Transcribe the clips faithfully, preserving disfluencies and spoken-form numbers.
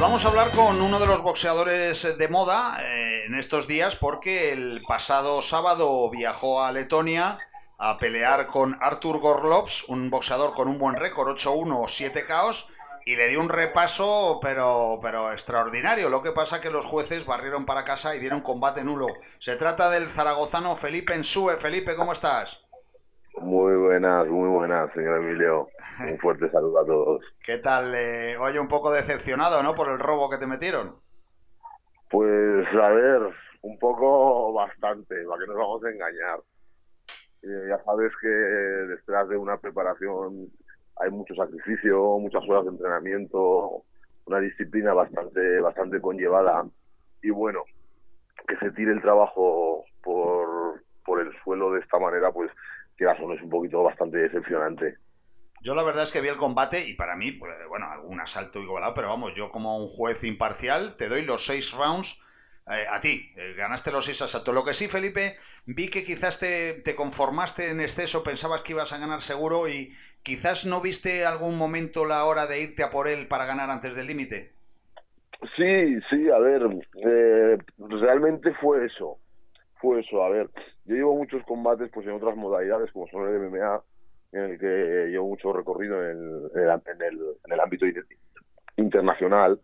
vamos a hablar con uno de los boxeadores de moda eh, en estos días porque el pasado sábado viajó a Letonia a pelear con Artur Gorlovs, un boxeador con un buen récord, ocho uno, siete K Os, y le dio un repaso pero, pero extraordinario. Lo que pasa que los jueces barrieron para casa y dieron combate nulo. Se trata del zaragozano Felipe Nsue. Felipe, ¿cómo estás? Muy buenas, muy buenas, señor Emilio. Un fuerte saludo a todos. ¿Qué tal? Eh, oye, un poco decepcionado, ¿no? Por el robo que te metieron. Pues a ver, un poco bastante, para que nos vamos a engañar. Eh, ya sabes que detrás de una preparación hay mucho sacrificio, muchas horas de entrenamiento, una disciplina bastante, bastante conllevada. Y bueno, que se tire el trabajo por, por el suelo de esta manera, pues quieras o no es un poquito bastante decepcionante. Yo la verdad es que vi el combate y para mí, pues, bueno, algún asalto igualado, pero vamos, yo como un juez imparcial te doy los seis rounds eh, a ti. Eh, ganaste los seis asaltos. Lo que sí, Felipe, vi que quizás te, te conformaste en exceso, pensabas que ibas a ganar seguro y quizás no viste algún momento la hora de irte a por él para ganar antes del límite. Sí, sí, a ver, eh, realmente fue eso, fue eso, a ver, yo llevo muchos combates pues en otras modalidades como son el M M A, en el que llevo mucho recorrido en el, en el, en el, en el ámbito internacional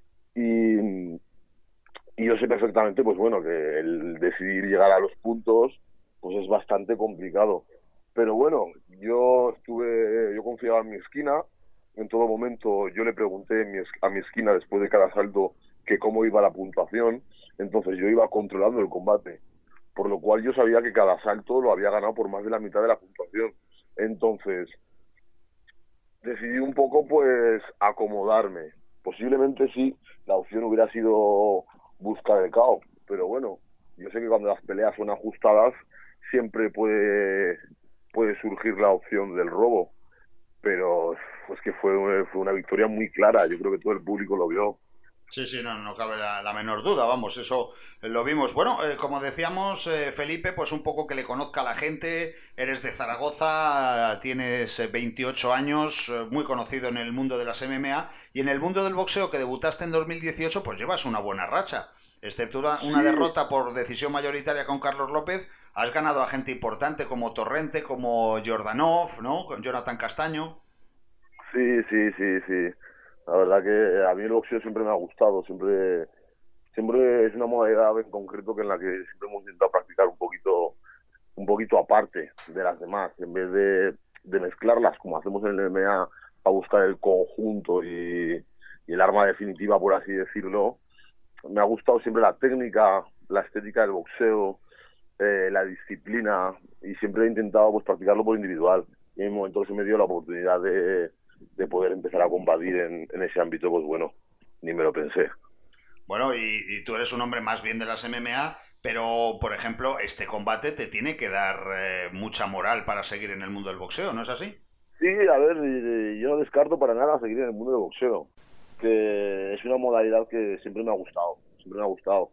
y, y yo sé perfectamente pues bueno que el decidir llegar a los puntos pues es bastante complicado, pero bueno, yo estuve, yo confiaba en mi esquina, en todo momento yo le pregunté en mi, a mi esquina después de cada asalto que cómo iba la puntuación, entonces yo iba controlando el combate, por lo cual yo sabía que cada asalto lo había ganado por más de la mitad de la puntuación. Entonces decidí un poco pues acomodarme. Posiblemente sí, la opción hubiera sido buscar el K O, pero bueno, yo sé que cuando las peleas son ajustadas siempre puede, puede surgir la opción del robo, pero pues que fue, fue una victoria muy clara, yo creo que todo el público lo vio. Sí, sí, no, no cabe la, la menor duda, vamos, eso lo vimos. Bueno, eh, como decíamos, eh, Felipe, pues un poco que le conozca a la gente, eres de Zaragoza, tienes eh, veintiocho años, eh, muy conocido en el mundo de las M M A y en el mundo del boxeo que debutaste en dos mil dieciocho, pues llevas una buena racha. Excepto una, una Sí, derrota por decisión mayoritaria con Carlos López, has ganado a gente importante como Torrente, como Jordanov, ¿no? Con Jonathan Castaño. sí, sí, sí, sí. La verdad que a mí el boxeo siempre me ha gustado, siempre, siempre es una modalidad en concreto que en la que siempre hemos intentado practicar un poquito, un poquito aparte de las demás, en vez de, de mezclarlas como hacemos en el M M A a buscar el conjunto y, y el arma definitiva, por así decirlo. Me ha gustado siempre la técnica, la estética del boxeo, eh, la disciplina y siempre he intentado pues practicarlo por individual. Y en el momento que se me dio la oportunidad de, de poder empezar a combatir en, en ese ámbito, pues bueno, ni me lo pensé. Bueno, y, y, tú eres un hombre más bien de las M M A, pero, por ejemplo, este combate te tiene que dar eh, mucha moral para seguir en el mundo del boxeo, ¿no es así? Sí, a ver, eh, yo no descarto para nada seguir en el mundo del boxeo, que es una modalidad que siempre me ha gustado, siempre me ha gustado.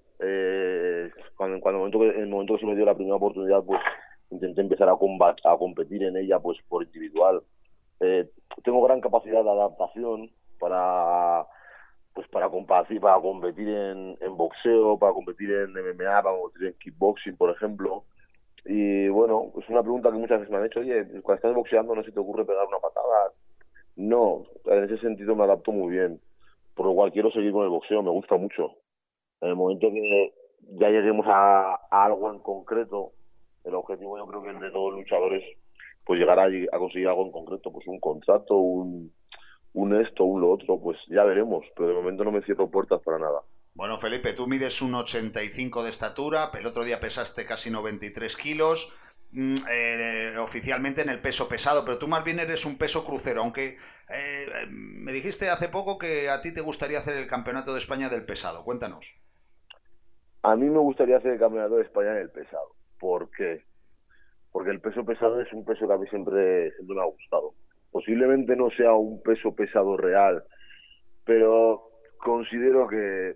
Eh, cuando, cuando el, momento que, el momento que se me dio la primera oportunidad, pues intenté empezar a, combat, a competir en ella pues por individual. Eh, tengo gran capacidad de adaptación para pues para competir, para competir en, en boxeo, para competir en M M A, para competir en kickboxing, por ejemplo. Y bueno, es una pregunta que muchas veces me han hecho, oye, cuando estás boxeando no se te ocurre pegar una patada. No, en ese sentido me adapto muy bien, por lo cual quiero seguir con el boxeo, me gusta mucho. En el momento que ya lleguemos a, a algo en concreto, el objetivo yo creo que es de todos los luchadores, pues llegar a, a conseguir algo en concreto, pues un contrato, un, un esto, un lo otro, pues ya veremos, pero de momento no me cierro puertas para nada. Bueno, Felipe, tú mides un ochenta y cinco de estatura, el otro día pesaste casi noventa y tres kilos, mm, eh, oficialmente en el peso pesado, pero tú más bien eres un peso crucero, aunque eh, me dijiste hace poco que a ti te gustaría hacer el campeonato de España del pesado. Cuéntanos. A mí me gustaría hacer el campeonato de España en el pesado. ¿Por qué? Porque el peso pesado es un peso que a mí siempre, siempre me ha gustado. Posiblemente no sea un peso pesado real, pero considero que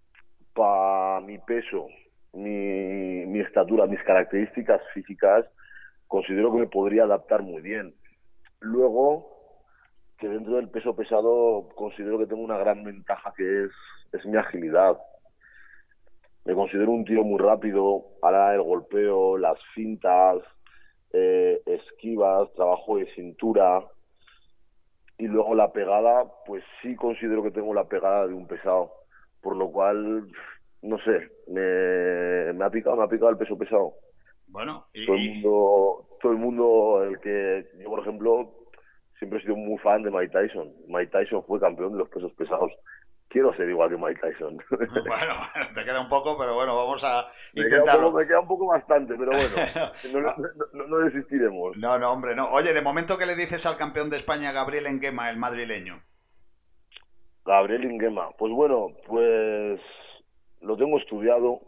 para mi peso, mi, mi estatura, mis características físicas, considero que me podría adaptar muy bien. Luego, que dentro del peso pesado considero que tengo una gran ventaja, que es, es mi agilidad. Me considero un tío muy rápido a la hora del golpeo, las fintas, eh, esquivas, trabajo de cintura, y luego la pegada, pues sí considero que tengo la pegada de un pesado, por lo cual, no sé, me, me ha picado, me ha picado el peso pesado. Bueno, y, Todo el y- mundo, todo el mundo, el que yo, por ejemplo, siempre he sido muy fan de Mike Tyson. Mike Tyson fue campeón de los pesos pesados. Quiero ser igual que Mike Tyson. bueno, te queda un poco, pero bueno, vamos a Me queda un poco, intentarlo. me queda un poco bastante, pero bueno, no, no, no- no desistiremos. No, no, hombre, no. Oye, de momento, ¿qué le dices al campeón de España, Gabriel Enguema, el madrileño? Gabriel Inguema, pues bueno, pues lo tengo estudiado,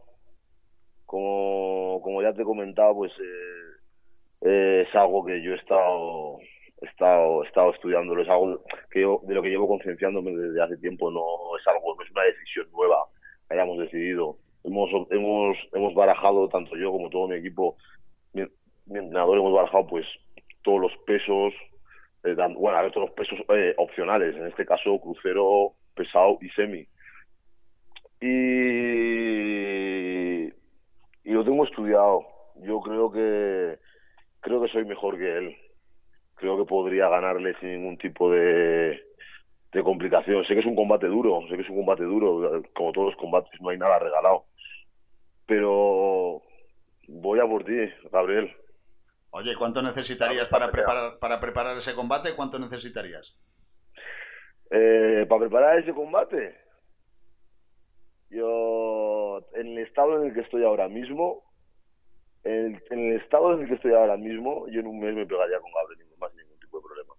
como, como ya te he comentado, pues eh, eh, es algo que yo he estado, he estado, he estado estudiándolo, es algo que yo, de lo que llevo concienciándome desde hace tiempo, no es algo, no es una decisión nueva que hayamos decidido. Hemos, hemos, hemos barajado, tanto yo como todo mi equipo, mi, mi entrenador, hemos barajado pues todos los pesos, eh, dan- bueno, a ver, todos los pesos eh, opcionales, en este caso crucero, pesado y semi. Y, y lo tengo estudiado. Yo creo que creo que soy mejor que él. Creo que podría ganarle sin ningún tipo de, de complicación. Sé que es un combate duro, sé que es un combate duro, como todos los combates, no hay nada regalado. Pero voy a por ti, Gabriel. Oye, ¿cuánto Dame necesitarías esta para pelea. preparar, para preparar ese combate? ¿Cuánto necesitarías? Eh, para preparar ese combate, yo, en el estado en el que estoy ahora mismo, en el, en el estado en el que estoy ahora mismo, yo en un mes me pegaría con Gabriel sin ningún tipo de problema.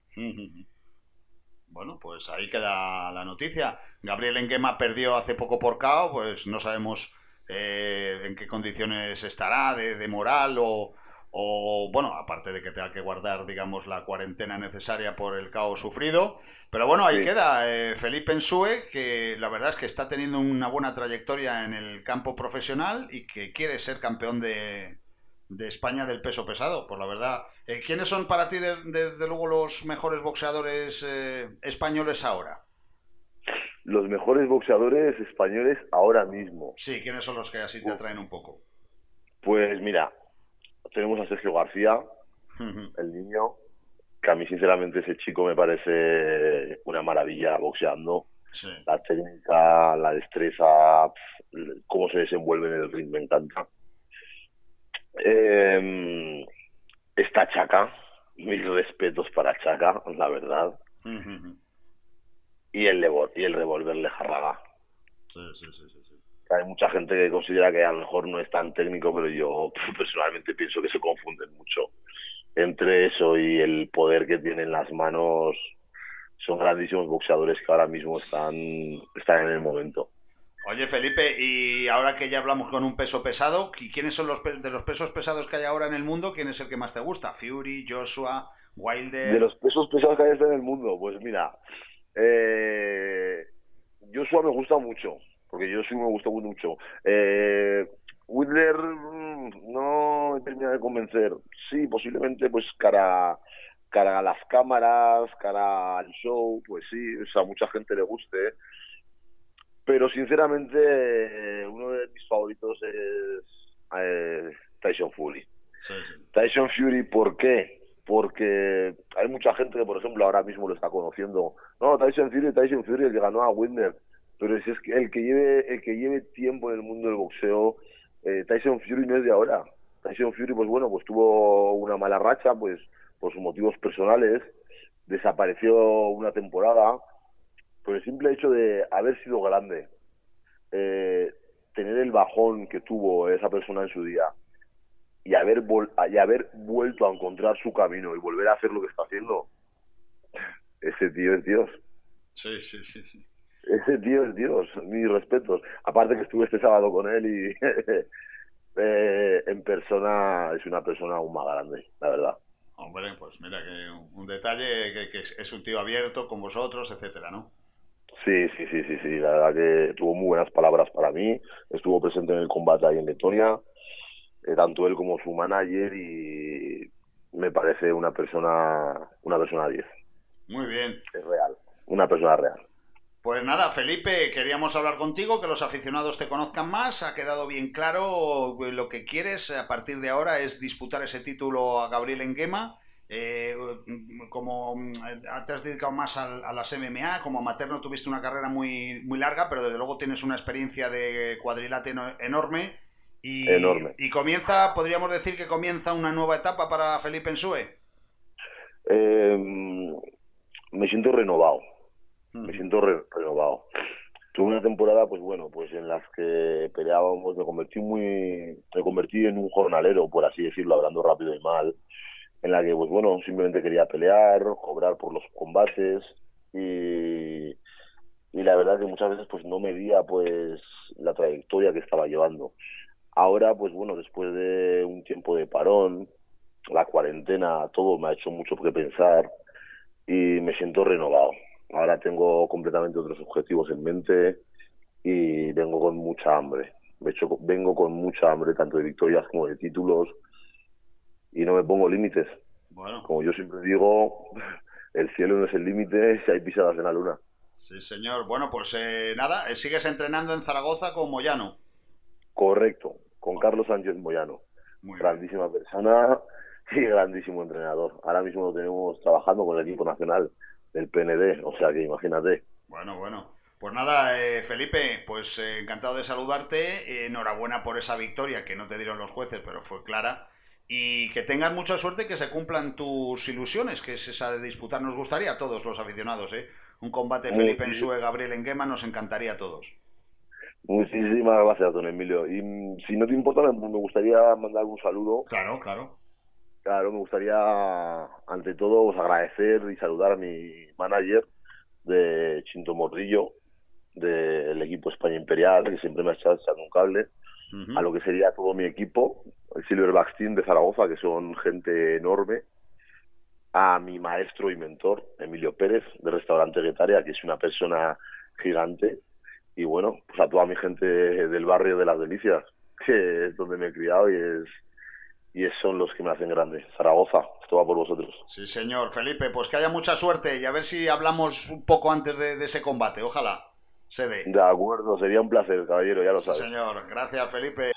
Bueno, pues ahí queda la noticia. Gabriel Enguema perdió hace poco por K O, pues no sabemos eh, en qué condiciones estará de, de moral o, o, bueno, aparte de que tenga que guardar, digamos, la cuarentena necesaria por el K O sufrido. Pero bueno, ahí Sí, queda eh, Felipe Ensue, que la verdad es que está teniendo una buena trayectoria en el campo profesional y que quiere ser campeón de, de España del peso pesado, por la verdad. Eh, ¿Quiénes son para ti, de- desde luego, los mejores boxeadores eh, españoles ahora? los mejores boxeadores españoles ahora mismo. Sí, ¿quiénes son los que así te Uf, atraen un poco? pues mira, tenemos a Sergio García, el niño, que a mí sinceramente ese chico me parece una maravilla boxeando. Sí. La técnica, la destreza, pf, cómo se desenvuelve en el ring, me encanta. Eh, está Chaka, mis respetos para Chaka, la verdad. Y el, Levo- y el revólver Lejarraga. Sí, sí, sí, sí, sí. Hay mucha gente que considera que a lo mejor no es tan técnico, pero yo pf, personalmente pienso que se confunden mucho. Entre eso y el poder que tienen las manos, son grandísimos boxeadores que ahora mismo están, están en el momento. Oye, Felipe, y ahora que ya hablamos con un peso pesado, ¿qui- ¿quiénes son los pe- de los pesos pesados que hay ahora en el mundo? ¿Quién es el que más te gusta? ¿Fury, Joshua, De Wilder? los pesos pesados que hay en el mundo, pues mira, eh, Joshua me gusta mucho, porque Joshua me gusta mucho. Eh, Whitler mm, no me termina de convencer. Sí, posiblemente pues cara, cara a las cámaras, cara al show, pues sí, o sea, a mucha gente le guste. Pero sinceramente, eh, uno de mis favoritos es eh, Tyson Fury. Sí, sí. Tyson Fury, ¿por qué? Porque hay mucha gente que, por ejemplo, ahora mismo lo está conociendo. No, Tyson Fury, Tyson Fury, el que ganó a Wilder. Pero si es que el que lleve, el que lleve tiempo en el mundo del boxeo, eh, Tyson Fury no es de ahora. Tyson Fury, pues bueno, pues tuvo una mala racha, pues por sus motivos personales, desapareció una temporada, por el simple hecho de haber sido grande, eh, tener el bajón que tuvo esa persona en su día y haber, vol y haber vuelto a encontrar su camino y volver a hacer lo que está haciendo, ese tío es Dios. Sí, sí, sí, sí. Ese tío es Dios, mis respetos. Aparte que estuve este sábado con él y eh, en persona es una persona aún más grande, la verdad. Hombre, pues mira que un detalle que, que es es un tío abierto con vosotros, etcétera, ¿no? Sí, sí, sí, sí, sí, la verdad que tuvo muy buenas palabras para mí, estuvo presente en el combate ahí en Letonia, eh, tanto él como su manager, y me parece una persona, una persona diez. Muy bien. Es real, una persona real. Pues nada, Felipe, queríamos hablar contigo, que los aficionados te conozcan más. Ha quedado bien claro lo que quieres a partir de ahora es disputar ese título a Gabriel Enguema. Eh, como te has dedicado más a, a las M M A, como amateur no tuviste una carrera muy, muy larga, pero desde luego tienes una experiencia de cuadrilate enorme. Y, Enorme. y comienza, podríamos decir que comienza una nueva etapa para Felipe Ensue. Eh, me siento renovado. Me Uh-huh. siento re renovado. Tuve una temporada, pues bueno, pues en las que peleábamos, me convertí muy, me convertí en un jornalero, por así decirlo, hablando rápido y mal, en la que, pues bueno, simplemente quería pelear, cobrar por los combates y, y la verdad que muchas veces pues no medía pues la trayectoria que estaba llevando. Ahora, pues bueno, después de un tiempo de parón, la cuarentena, todo me ha hecho mucho que pensar y me siento renovado. Ahora tengo completamente otros objetivos en mente y vengo con mucha hambre. De hecho, vengo con mucha hambre tanto de victorias como de títulos y no me pongo límites. Bueno, Como yo siempre digo, el cielo no es el límite si hay pisadas en la luna. sí señor. Bueno, pues eh, nada, eh, sigues entrenando en Zaragoza con Moyano. Correcto, con Bueno, Carlos Sánchez Moyano. muy bien. Grandísima persona y grandísimo entrenador. Ahora mismo lo tenemos trabajando con el equipo nacional del P N D, o sea que imagínate. Bueno, bueno. Pues nada, eh, Felipe, pues eh, encantado de saludarte. Eh, enhorabuena por esa victoria que no te dieron los jueces, pero fue clara. Y que tengas mucha suerte y que se cumplan tus ilusiones, que es esa de disputar. Nos gustaría a todos los aficionados, ¿eh? Un combate Felipe Muchis- Ensue, Gabriel Enguema nos encantaría a todos. Muchísimas gracias, don Emilio. Y mm, si no te importa, me me gustaría mandar un saludo. Claro, claro. Claro, me gustaría, ante todo, pues, agradecer y saludar a mi manager de Chinto Morrillo, del equipo España Imperial, que siempre me ha echado, echado un cable, a Uh-huh. lo que sería todo mi equipo, el Silverback Team de Zaragoza, que son gente enorme, a mi maestro y mentor, Emilio Pérez, de Restaurante Guetaria, que es una persona gigante, y bueno, pues a toda mi gente del barrio de Las Delicias, que es donde me he criado y es y es- son los que me hacen grande. Zaragoza, esto va por vosotros. Sí, señor. Felipe, pues que haya mucha suerte y a ver si hablamos un poco antes de, de ese combate. Ojalá se dé. De acuerdo, sería un placer, caballero, ya lo Sí, sabes. señor. Gracias, Felipe.